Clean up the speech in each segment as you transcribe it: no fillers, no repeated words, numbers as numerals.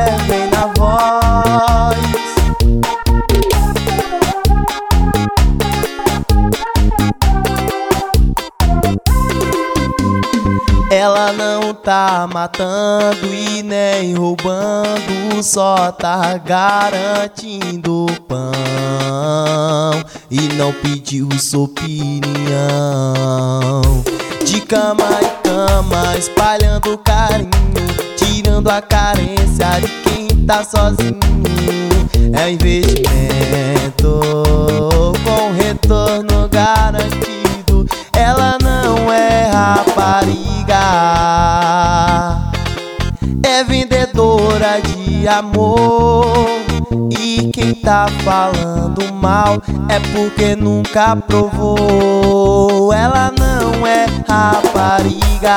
Kevin na voz. Ela não tá matando e nem roubando, só tá garantindo pão e não pediu sua opinião. De cama em cama, espalhando carinho, tirando a carência de quem tá sozinho. É investimento com retorno garantido. Ela não é rapariga, é vendedora de amor. E quem tá falando mal é porque nunca provou. Ela não é rapariga,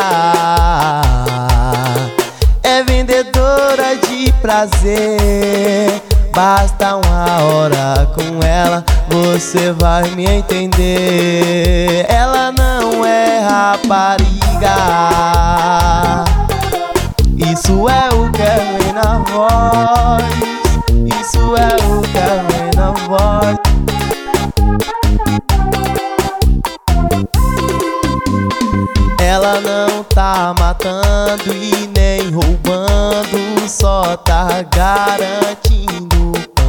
é vendedora de prazer. Basta uma hora com ela, você vai me entender. Ela não é rapariga, isso é o Kevin na voz. Isso é o Kevin na voz. Ela não tá matando e nem roubando, só tá garantindo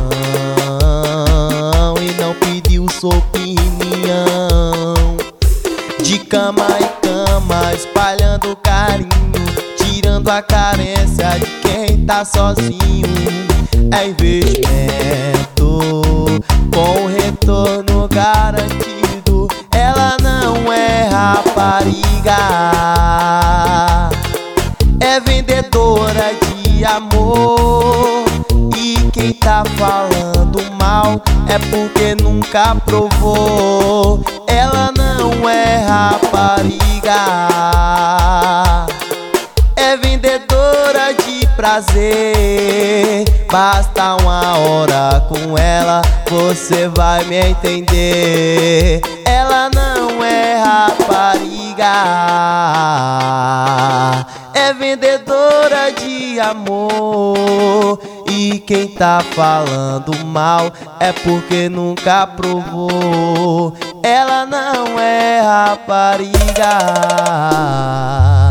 pão e não pediu sua opinião. De cama em cama, espalhando carinho, tirando a carência de quem tá sozinho. É investimento com retorno garantido. Ela não é rapariga, é vendedora de amor. E quem tá falando mal é porque nunca provou. Ela não é rapariga, é vendedora de prazer. Basta uma hora com ela, você vai me entender. Ela não é rapariga, é vendedora de amor. E quem tá falando mal é porque nunca provou. Ela não é rapariga.